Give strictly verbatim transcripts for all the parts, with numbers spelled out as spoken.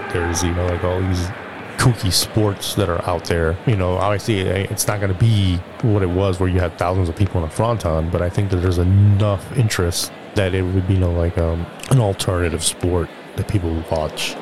there's, you know, like all these kooky sports that are out there. You know, obviously it's not going to be what it was where you had thousands of people in a fronton, but I think that there's enough interest that it would be, you know, like um, an alternative sport that people would watch.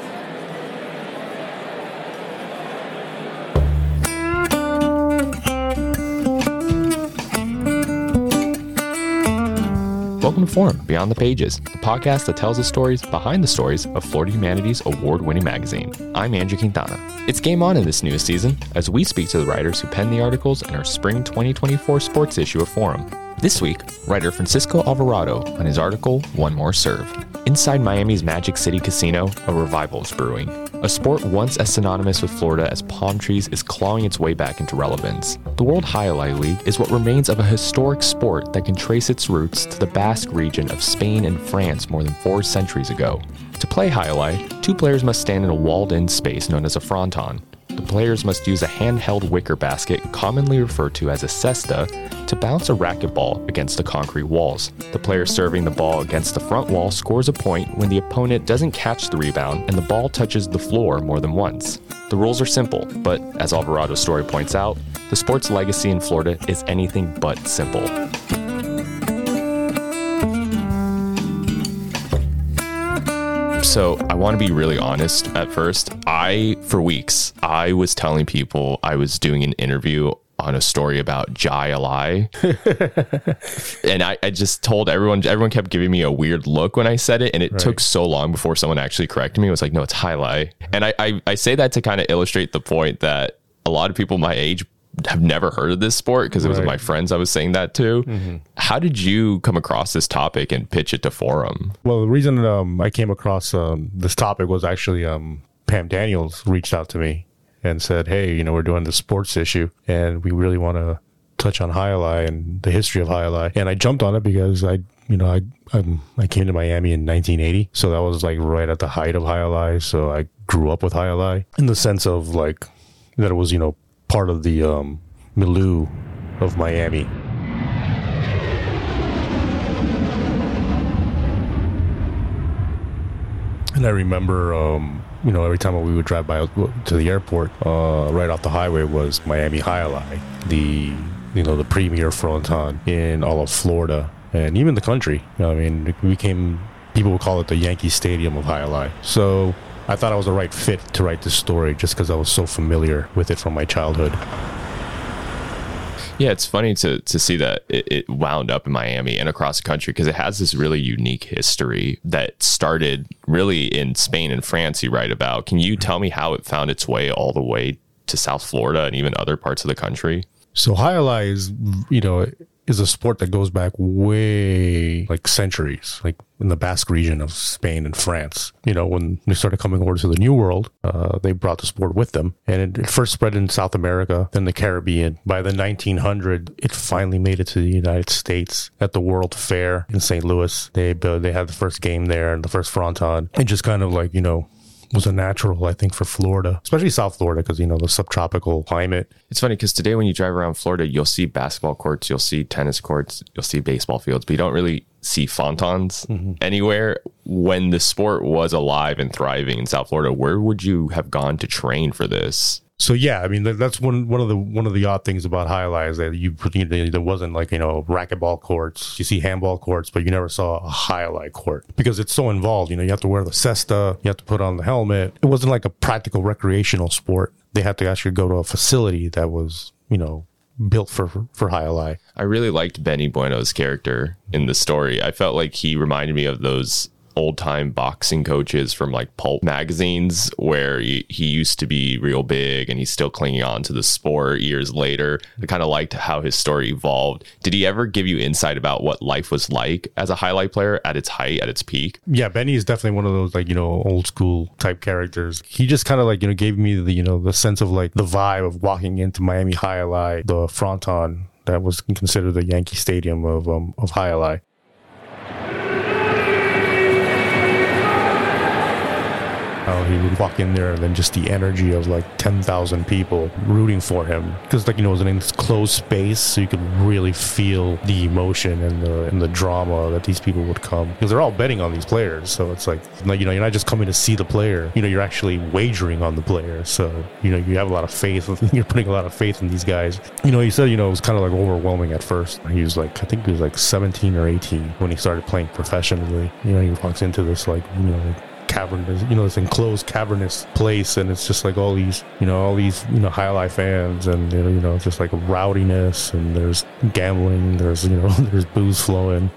Welcome to Forum, Beyond the Pages, the podcast that tells the stories behind the stories of Florida Humanities award-winning magazine. I'm Andrew Quintana. It's game on in this newest season as we speak to the writers who penned the articles in our spring twenty twenty-four sports issue of Forum. This week, writer Francisco Alvarado on his article, One More Serve. Inside Miami's Magic City Casino, a revival is brewing. A sport once as synonymous with Florida as palm trees is clawing its way back into relevance. The World Jai Alai League is what remains of a historic sport that can trace its roots to the Basque region of Spain and France more than four centuries ago. To play Jai Alai, two players must stand in a walled-in space known as a fronton. The players must use a handheld wicker basket, commonly referred to as a cesta, to bounce a racquetball against the concrete walls. The player serving the ball against the front wall scores a point when the opponent doesn't catch the rebound and the ball touches the floor more than once. The rules are simple, but as Alvarado's story points out, the sport's legacy in Florida is anything but simple. So I want to be really honest at first. I, for weeks, I was telling people I was doing an interview on a story about Jai Alai. And I, I just told everyone, everyone kept giving me a weird look when I said it. And it right. took so long before someone actually corrected me. It was like, no, it's Jai Alai. And I, I, I say that to kind of illustrate the point that a lot of people my age have never heard of this sport because it was right. my friends I was saying that to. Mm-hmm. How did you come across this topic and pitch it to Forum? Well, the reason um, I came across um, this topic was actually um, Pam Daniels reached out to me and said, hey, you know, we're doing this sports issue and we really want to touch on Jai Alai and the history of Jai Alai. And I jumped on it because I, you know, I I'm, I came to Miami in nineteen eighty. So that was like right at the height of Jai Alai. So I grew up with Jai Alai in the sense of like that it was, you know, part of the um, milieu of Miami. And I remember, um, you know, every time we would drive by to the airport, uh, right off the highway was Miami Jai Alai, the, you know, the premier fronton in all of Florida and even the country. You know, I mean, it became, people would call it the Yankee Stadium of Jai Alai. So I thought I was the right fit to write this story just because I was so familiar with it from my childhood. Yeah, it's funny to to see that it, it wound up in Miami and across the country because it has this really unique history that started really in Spain and France, you write about. Can you tell me how it found its way all the way to South Florida and even other parts of the country? So Jai Alai is, you know, is a sport that goes back way, like centuries, like in the Basque region of Spain and France. You know, when they started coming over to the New World, uh, they brought the sport with them. And it, it first spread in South America, then the Caribbean. By the nineteen hundreds, it finally made it to the United States at the World Fair in Saint Louis. They, uh, they had the first game there and the first fronton. And just kind of like, you know, was a natural, I think, for Florida, especially South Florida, because, you know, the subtropical climate. It's funny because today when you drive around Florida, you'll see basketball courts, you'll see tennis courts, you'll see baseball fields, but you don't really see frontons mm-hmm. anywhere. When the sport was alive and thriving in South Florida, where would you have gone to train for this? So yeah, I mean that's one one of the one of the odd things about Jai Alai is that you there wasn't like, you know, racquetball courts. You see handball courts, but you never saw a Jai Alai court because it's so involved. You know, you have to wear the cesta, you have to put on the helmet. It wasn't like a practical recreational sport. They had to actually go to a facility that was, you know, built for for Jai Alai. I really liked Benny Bueno's character in the story. I felt like he reminded me of those old-time boxing coaches from like pulp magazines where he, he used to be real big and he's still clinging on to the sport years later. I kind of liked how his story evolved. Did he ever give you insight about what life was like as a Jai Alai player at its height, at its peak? Yeah, Benny is definitely one of those, like, you know, old school type characters. He just kind of like, you know, gave me the, you know, the sense of like the vibe of walking into Miami Jai Alai, the fronton that was considered the Yankee Stadium of um, of Jai Alai. how he would walk in there and then just the energy of like ten thousand people rooting for him. Because like, you know, it was in this closed space, so you could really feel the emotion and the and the drama that these people would come. Because they're all betting on these players. So it's like, you know, you're not just coming to see the player. You know, you're actually wagering on the player. So, you know, you have a lot of faith. You're putting a lot of faith in these guys. You know, he said, you know, it was kind of like overwhelming at first. He was like, I think he was like seventeen or eighteen when he started playing professionally. You know, he walks into this like, you know, cavernous, you know, this enclosed cavernous place, and it's just like all these, you know, all these, you know, highlight fans, and you know, you know, just like rowdiness, and there's gambling, there's, you know, there's booze flowing.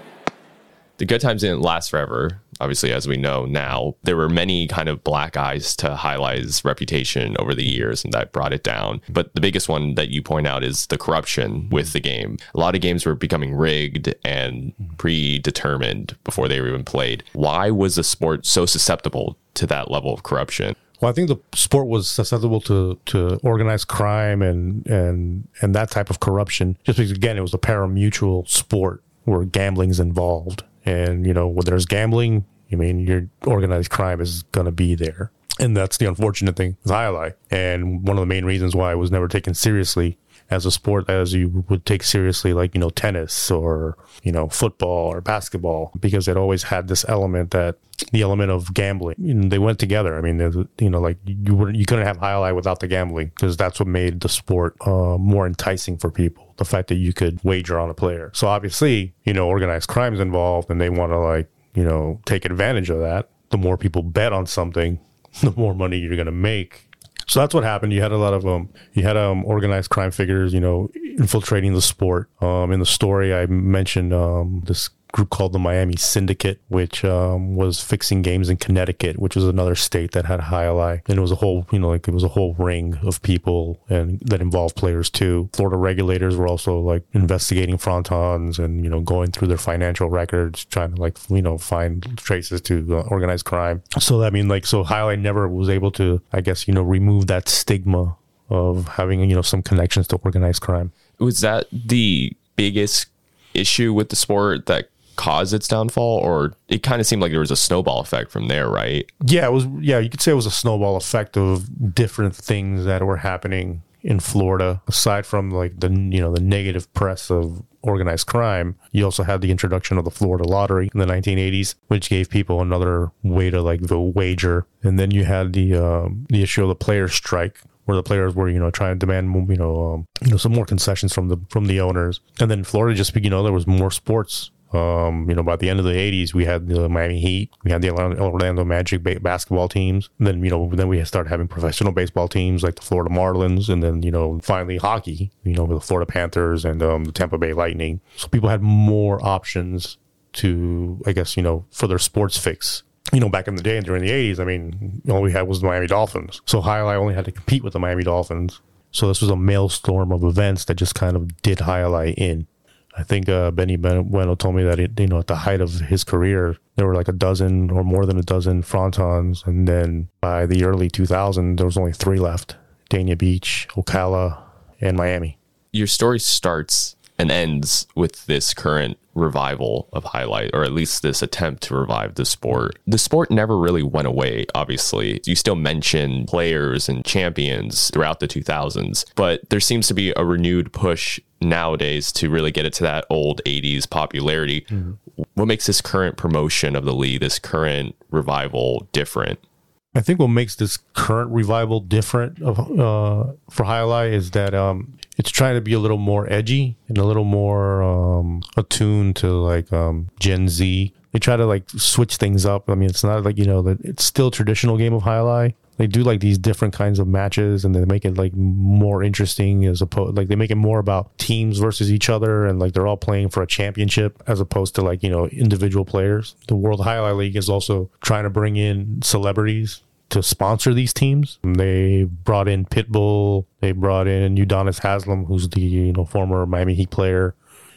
The good times didn't last forever. Obviously, as we know now, there were many kind of black eyes to Highlight's reputation over the years, and that brought it down. But the biggest one that you point out is the corruption with the game. A lot of games were becoming rigged and predetermined before they were even played. Why was the sport so susceptible to that level of corruption? Well, I think the sport was susceptible to, to organized crime and, and, and that type of corruption, just because, again, it was a pari-mutuel sport where gambling's involved. And, you know, when there's gambling, I mean, your organized crime is going to be there. And that's the unfortunate thing with Highlight. And one of the main reasons why it was never taken seriously as a sport as you would take seriously, like, you know, tennis or, you know, football or basketball, because it always had this element that the element of gambling. You know, they went together. I mean, you know, like you wouldn't, you couldn't have Highlight without the gambling, because that's what made the sport uh, more enticing for people. The fact that you could wager on a player. So obviously, you know, organized crime's involved, and they want to, like, you know, take advantage of that. The more people bet on something, the more money you're going to make. So that's what happened. You had a lot of um, you had um, organized crime figures, you know, infiltrating the sport. Um, in the story, I mentioned um, this group called the Miami Syndicate, which um, was fixing games in Connecticut, which was another state that had Highlight. And it was a whole, you know, like it was a whole ring of people and that involved players too. Florida regulators were also like investigating frontons and, you know, going through their financial records, trying to like, you know, find traces to uh, organized crime. So, I mean, like, so Highlight never was able to, I guess, you know, remove that stigma of having, you know, some connections to organized crime. Was that the biggest issue with the sport that caused its downfall, or it kind of seemed like there was a snowball effect from there, right? Yeah, it was. Yeah, you could say it was a snowball effect of different things that were happening in Florida. Aside from like the, you know, the negative press of organized crime, you also had the introduction of the Florida lottery in the nineteen eighties, which gave people another way to like the wager. And then you had the um, the issue of the players' strike, where the players were, you know, trying to demand, you know, um, you know, some more concessions from the from the owners. And then Florida just, you know, there was more sports. Um, you know, by the end of the eighties, we had the Miami Heat, we had the Orlando Magic ba- basketball teams. And then, you know, then we started having professional baseball teams like the Florida Marlins, and then, you know, finally hockey, you know, with the Florida Panthers and um, the Tampa Bay Lightning. So people had more options to, I guess, you know, for their sports fix. You know, back in the day and during the eighties, I mean, all we had was the Miami Dolphins. So Highlight only had to compete with the Miami Dolphins. So this was a maelstrom of events that just kind of did Highlight in. I think uh, Benny Bueno told me that, it, you know, at the height of his career, there were like a dozen or more than a dozen frontons. And then by the early two thousands, there was only three left: Dania Beach, Ocala, and Miami. Your story starts and ends with this current revival of Highlight, or at least this attempt to revive the sport. The sport never really went away, obviously. You still mention players and champions throughout the two thousands, but there seems to be a renewed push nowadays to really get it to that old eighties popularity. Mm-hmm. What makes this current promotion of the league, this current revival, different? I think what makes this current revival different of, uh, for Highlight is that um, it's trying to be a little more edgy and a little more um, attuned to like um, Gen Z. They try to like switch things up. I mean, it's not like, you know, that it's still a traditional game of Highlight. They do like these different kinds of matches, and they make it like more interesting, as opposed, like they make it more about teams versus each other, and like they're all playing for a championship as opposed to like, you know, individual players. The World Highlight League is also trying to bring in celebrities to sponsor these teams. They brought in Pitbull. They brought in Udonis Haslem, who's the, you know, former Miami Heat player.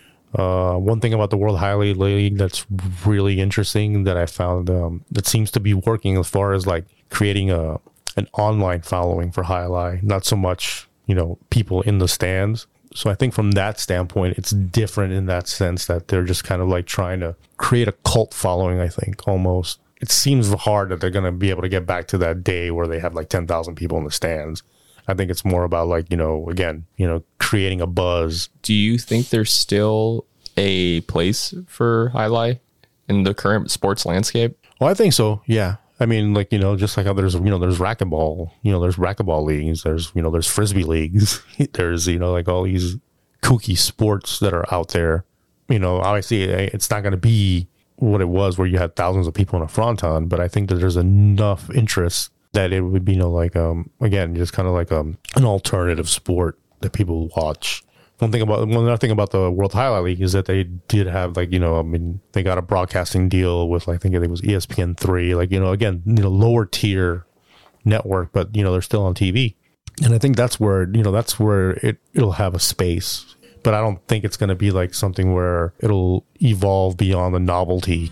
Uh, one thing about the World Highlight League that's really interesting that I found um, that seems to be working as far as like creating a an online following for Highlight, not so much, you know, people in the stands. So I think from that standpoint, it's different in that sense that they're just kind of like trying to create a cult following, I think, almost. it seems hard that they're going to be able to get back to that day where they have like ten thousand people in the stands. I think it's more about like, you know, again, you know, creating a buzz. Do you think there's still a place for highlight in the current sports landscape? Well, I think so. Yeah. I mean, like, you know, just like how there's, you know, there's racquetball, you know, there's racquetball leagues, there's, you know, there's frisbee leagues, there's, you know, like all these kooky sports that are out there. You know, obviously it's not going to be what it was where you had thousands of people in a fronton, but I think that there's enough interest that it would be, you know, like, um, again, just kind of like um, an alternative sport that people watch. One thing about one other thing about the World Highlight League is that they did have, like, you know, I mean, they got a broadcasting deal with, like, I think it was E S P N three, like, you know, again, you know, lower tier network, but, you know, they're still on T V. And I think that's where, you know, that's where it, it'll have a space. But I don't think it's going to be like something where it'll evolve beyond the novelty.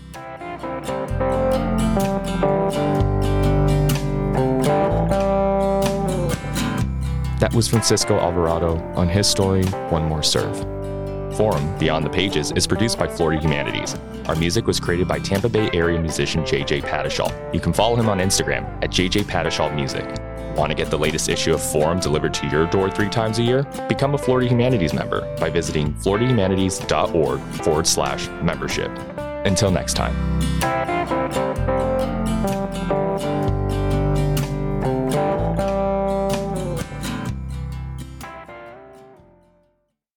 That was Francisco Alvarado on his story, One More Serve. Forum, Beyond the Pages, is produced by Florida Humanities. Our music was created by Tampa Bay area musician J J Patishall. You can follow him on Instagram at J J Patishall Music. Want to get the latest issue of Forum delivered to your door three times a year? Become a Florida Humanities member by visiting floridahumanities.org forward slash membership. Until next time.